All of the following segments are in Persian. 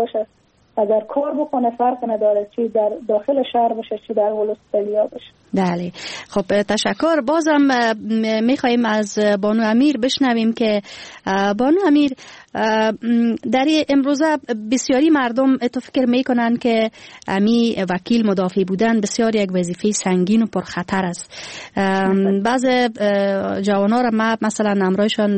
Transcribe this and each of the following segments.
باشه، اگر کار بکنه فرق نداره چی در داخل شهر باشه چی در ولسوالی باشه. بله خب تشکر. بازم میخواییم از بانو امیر بشنویم که بانو امیر در امروزه بسیاری مردم تو فکر میکنن که امی وکیل مدافع بودن بسیار یک وظیفه سنگین و پرخطر است. بعض جوانان را ما مثلا امرایشان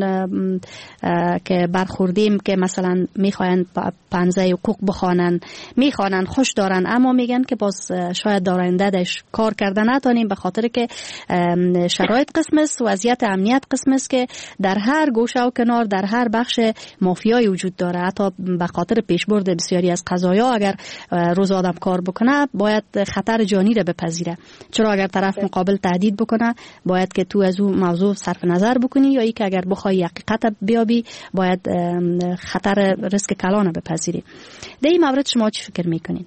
که برخوردیم که مثلا میخواین پنزه حقوق بخوانن، میخوانن، خوش دارن، اما میگن که باز شاید دارندهش کار کردن نتونیم به خاطر که شرایط قسم است، وضعیت امنیت قسم است که در هر گوشه و کنار در هر بخش مافیایی وجود داره. حتی به خاطر پیشبرد بسیاری از قضایا اگر روز آدم کار بکنه باید خطر جانی را بپذیره، چرا اگر طرف مقابل تهدید بکنه باید که تو از اون موضوع صرف نظر بکنی، یا ای که اگر بخوای حقیقت بیابی باید خطر ریسک کلان بپذیری. در این مورد شما چی فکر میکنین؟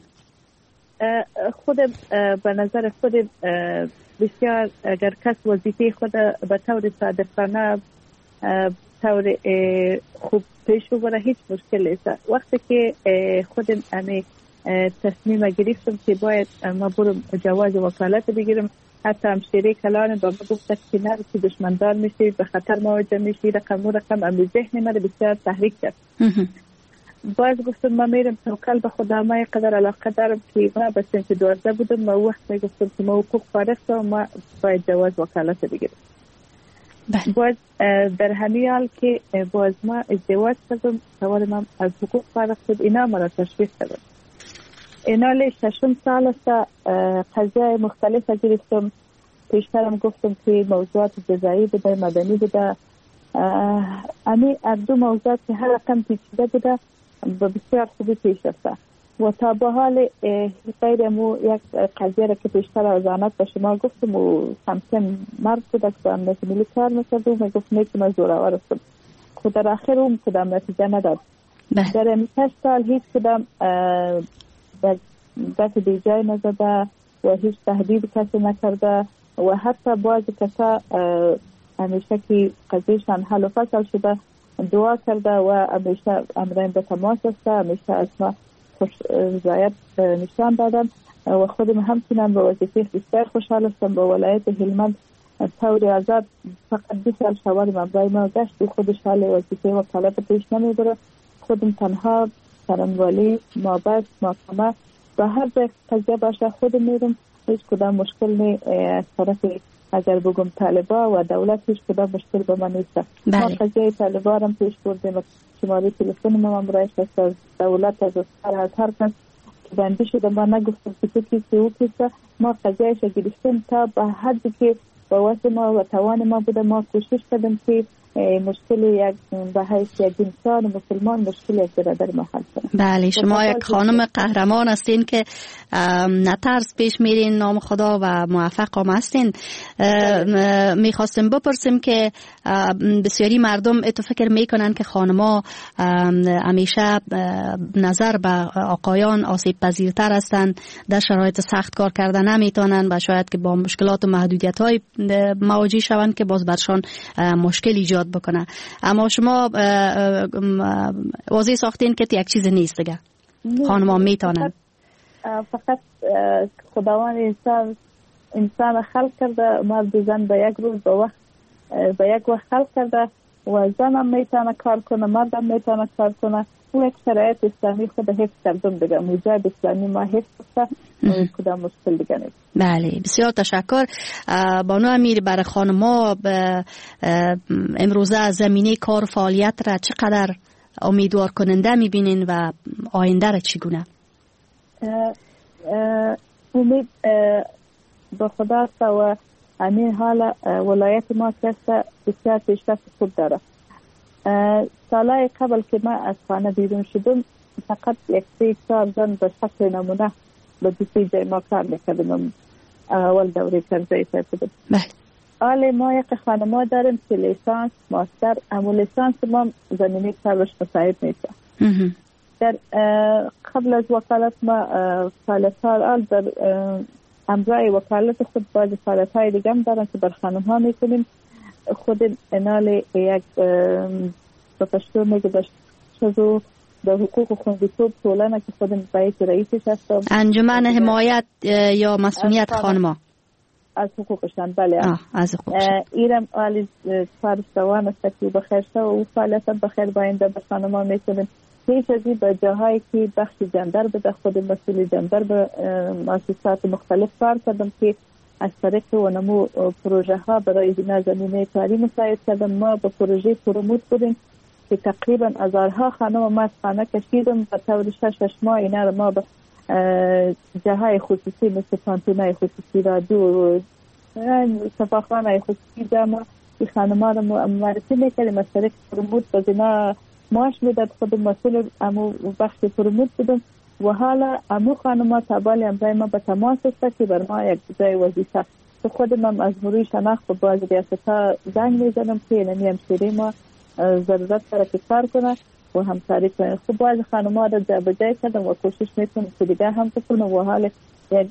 خود به نظر خود بسیار اگر کس وظیفه خود به طور صادقانه طور خوب پیش ببره هیچ مشکل نیست. وقتی که خودم تصمیم گرفتم که باید ما برم جواز وکالت بگیرم، حتی همشیره کلان با ما گفت که نه که دشمندار میشی، به خطر مواجه میشی، رقم امی ذهن من بسیار تحریک کرد. باز گفتم ما میرم توکل به خدا، ما قدر علاقه دارم که ما به سنت 12 بودم، ما وقت گفتم که ما حقوق فارغ و ما باید جواز وکالت بگیرم. باز در همین حال که باز ما ازدواج کردم، سوال من از حقوق فارغ شد، اینا مرا تشویق کردم. اینا لی 6 سال است قضیه مختلف گرفتم. پیشترم گفتم که موضوعات جزایی بوده، مدنی بوده. امی دو موضوعات که هر رقم پیچیده بوده و بسیار خوبی پیش رفته و تا به حال غیر مو یک قضیه را که پیشتر از آنات به شما گفتم و همچنین مرد بوده که امنیت ملی کار میکرد و میگفت نیکی من زورآور هستم، خود در آخر اون کدام نتیجه نداد. در این 6 سال هیچ کدام دست بیجای نزده و هیچ تهدید کسی نکرده و حتی بعضی کسا همیشه که قضیهشان حل و فصل شده دعا کرده و همیشه امرین به تماس است، همیشه از ما خوش رضایت نشان دادن و خودم همچنان به وظیفه بسیار خوشحال هستم. به ولایت هلمند طور آزاد فقط 20 سال شوال مبرای ما گشت و خودش حال وظیفه وکالت پیش نمیبره. خودم تنها سرانوالی مابست محکمه و هر جای قضیه باشه خودم میرم، هیچ کدام مشکل نی از طرف اگر بگم طالبا و دولت هیچ کدام مشکل به من نیست. ما قضیه طالبا هم پیش بردیم، شماره تلفن ما امرایش است از دولت از هر کس که بنده شده ما نگفتم که تو کیسی او کیسه، ما قضیهش گرفتیم تا به حدی که با واسه ما و توان ما بوده ما کوشش کردیم که مشکل یک به حیث یک انسان مسلمان مشکل یک برادر ما حل کنیم. بله شما یک خانم قهرمان هستین که نترس پیش میرین، نام خدا و موفق هم هستین. میخواستم بپرسیم که بسیاری مردم اتو فکر میکنن که خانما همیشه نظر به آقایان آسیب پذیرتر هستند، در شرایط سخت کار کردن نمیتونن و شاید که با مشکلات و محدودیت های مواجه شوند که باز برشان مشکل ایجاد بکنه. اما شما واضح ساختین که یک چیز نیست دیگه، خانما میتونن. فقط خداوند انسان خلق کرده، مرد زن به یک روز به یک وقت خلق کرده و زن هم میتونه کار کنه، مرد هم میتونه کار کنه. او یک شرایط اسلامی خود حفظ کردم دیگه، مجاهد اسلامی ما حفظ کرده و کدام مشکل دیگه نیست. بله بسیار تشکر. بانو امیر برای خانما امروزه زمینه کار فعالیت را چقدر امیدوار کننده میبینین و آینده را چگونه؟ امید به خدا است و همین حال ولایت ما که بسیار پیشرفت خوب داره. سالهای قبل که من از خانه بیرون شدم فقط 1-3 زن به شکل نمونه به دوستی جای ما کار میکردم، اول دوره کرزایی سایتدم. حالا ما یک خانما داریم که لیسانس ماستر، اما لیسانس ما زمینه کارش مساعد نیست. در قبل از وکالت ما فعالیت‌ها در امرای وکالت خود باز فعالیت‌های دیگه هم دارن که بر خانم‌ها میکنیم. خود انال یک به پشتو میگه داشت شدو به حقوق خوندیتوب ټولنه که خودم رئیسش هستم. انجمن حمایت یا مسئولیت خانما از حقوقشان. بله از حقوقشان. ایرم علی فارس روان است که بخیر شد و فعالیت بخیر باینده به خانما میکنیم. هیچ ازی به جاهایی که بخش جندر بده خود مسئول جندر به مؤسسات مختلف کار کردم که از طریق و نمو پروژه ها برای زمینه کاری مساعد کردم. ما به پروژه پروموت بودیم که تقریبا هزارها خانم ما از خانه کشیدم و طور 6 ماه اینا رو ما به جاهای خصوصی مثل پانتونای خصوصی رادیو صفاخانه خصوصی جمع این خانم ها رو معرفی میکردیم. از طریق پروموت به اینا معاش میداد. خود مسئول امو بخش پروموت بودم و حالا امو خانم ها تابالی امضای ما به تماس است که بر ما یک جای وظیفه تو خودم هم از مروی شناخت و باز ریاست ها زنگ میزنم که اینمی همشیری ما ضرورت داره که کار کنه و همکاری کنه. خب باز خانم ها را جا بجای کردم و کوشش میکنم که دیگه هم بکنم و حال یک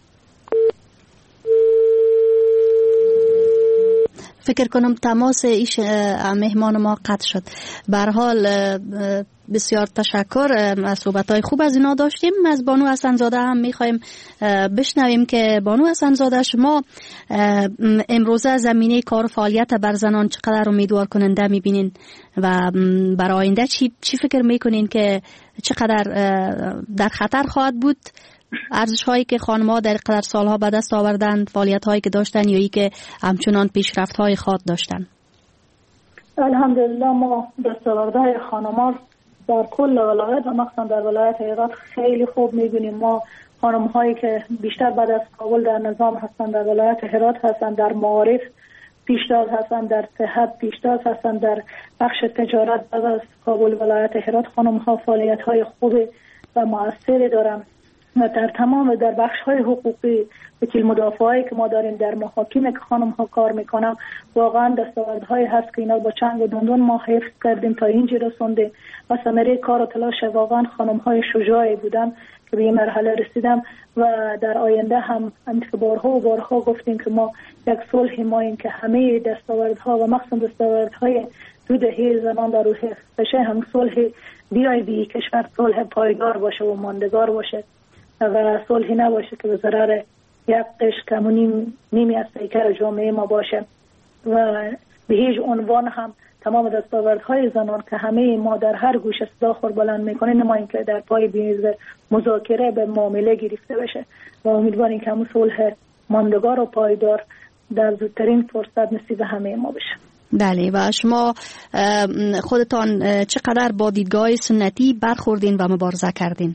فکر کنم تماس ایش مهمان ما قطع شد. به هر حال بسیار تشکر. صحبت‌های خوب از اینا داشتیم. از بانو حسن‌زاده هم می‌خوایم بشنویم که بانو حسن‌زاده شما امروزه زمینه کار و فعالیت بر زنان چقدر امیدوار کننده می‌بینین و برای آینده چی فکر می‌کنین که چقدر در خطر خواهد بود ارزش‌هایی که خانم‌ها در قدر سالها به دست آوردند، فعالیت‌هایی که داشتن یا ای که همچنان پیشرفت‌های خاص داشتن؟ الحمدلله ما دستاوردهای خانم‌ها در کل ولایت و مخصوصا در ولایت هرات خیلی خوب می‌بینیم. ما خانم‌هایی که بیشتر بعد از کابل در نظام هستند در ولایت هرات هستند، در معارف پیشتاز هستند، در صحت پیشتاز هستند، در بخش تجارت بعد از کابل ولایت هرات خانم‌ها فعالیت‌های خوب و مؤثری دارند. در تمام در بخش‌های حقوقی وکیل مدافعایی که ما داریم در محاکم که خانم‌ها کار میکنن واقعا دستاوردهایی هست که اینا با چنگ و دندون ما حفظ کردیم تا اینجا رسوندیم و ثمره کار و تلاش واقعا خانم‌های شجاعی بودن که به این مرحله رسیدم و در آینده هم بارها و بارها گفتیم که ما یک صلح ماییم که همه دستاوردها و مخصوصا دستاوردهای دو دهه زمان در روح حفظ بشه، هم صلح بی کشور صلح پایدار باشه و ماندگار باشه و صلحی نباشه که به ضرر یک قشر کم و نیمی از پیکر جامعه ما باشه و به هیچ عنوان هم تمام دستاوردهای زنان که همه ما در هر گوشه صدا خور بلند میکنه نماییم که در پای میز مذاکره به معامله گرفته بشه و امیدواریم که همون صلح ماندگار و پایدار در زودترین فرصت نصیب همه ما بشه. بله. و شما خودتان چقدر با دیدگاه سنتی برخوردین و مبارزه کردین؟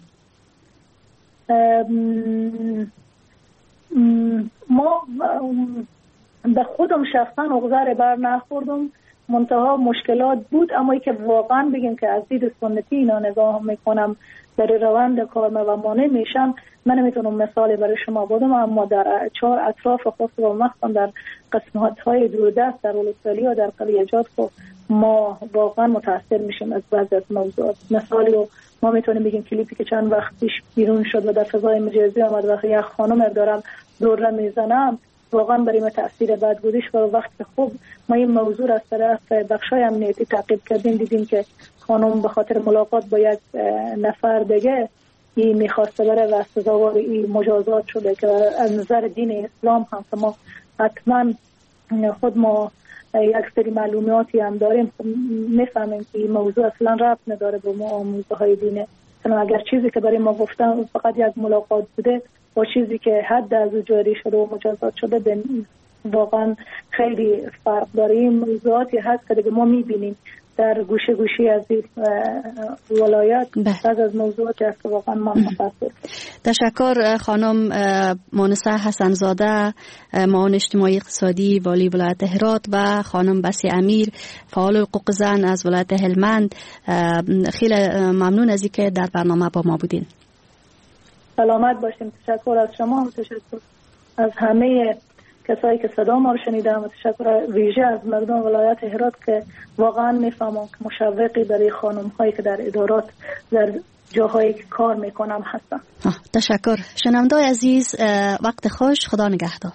ما به خودم شخصا عقده بر نخوردم، منتها مشکلات بود، اما ای که واقعا بگیم که از دید سنتی اینا نگاه میکنم در روند کار و مانع میشم، من نمیتونم مثال برای شما بدم، اما در 4 اطراف خاص و مخصوصا در قسمت های دوردست در ولسوالی و در قلیجات ما واقعا متاثر میشیم از بعضی از موضوعات. مثالی ما میتونیم بگیم کلیپی که چند وقت پیش بیرون شد و در فضای مجازی آمد وقتی یک خانم دارم دور میزنم واقعا برای ما تاثیر بد گذاشت و وقتی خوب ما این موضوع از طرف بخشای امنیتی تعقیب کردیم دیدیم که خانم به خاطر ملاقات با یک نفر دیگه این میخواسته بره و سزاوار این مجازات شده که از نظر دین اسلام هم ما حتما خود ما یک سری معلوماتی هم داریم میفهمیم که این موضوع اصلا ربط نداره به ما آموزه های دینه، چون اگر چیزی که برای ما گفتن فقط یک ملاقات بوده با چیزی که حد از جاری شده و مجازات شده واقعا خیلی فرق داره. این موضوعاتی هست که دیگه ما میبینیم در گوشه گوشی از این ولایت بعض از موضوعاتی هست که واقعا ما متاسفم. تشکر خانم مونسه حسن‌زاده، معاون اجتماعی اقتصادی والی ولایت هرات و خانم بسی امیر فعال حقوق زن از ولایت هلمند. خیلی ممنون از اینکه در برنامه با ما بودین. سلامت باشیم. تشکر از شما و تشکر از همه کسایی که صدا ما رو شنیدن و تشکر ویژه از مردم ولایت هرات که واقعا میفهمم که مشوقی برای خانم هایی که در ادارات در جاهایی که کار میکنم هستن. تشکر. شنونده‌های عزیز وقت خوش، خدا نگهدار.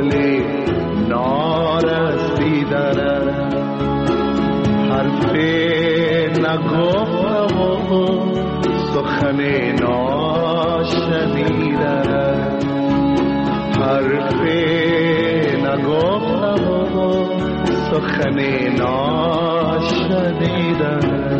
ولی نارسیدن حرفی نگفتم و سخن ناشنیدن حرفی نگفتم و سخن ناشنیدن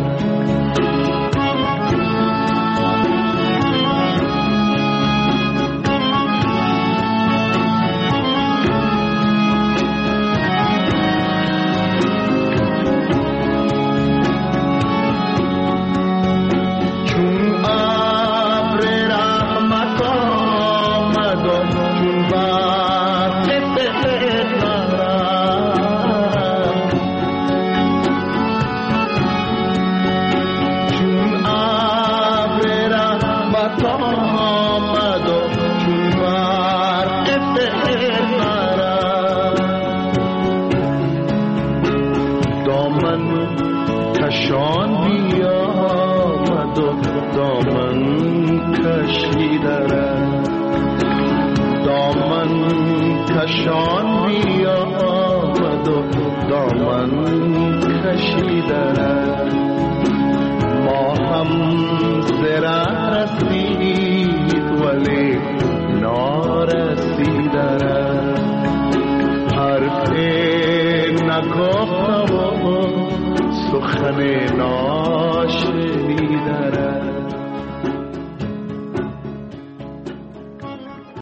کشان بیامد و دامن کشیدن ما هم زره رسید ولی نارسیدن حرفی نگفتم و سخن ناشنیدن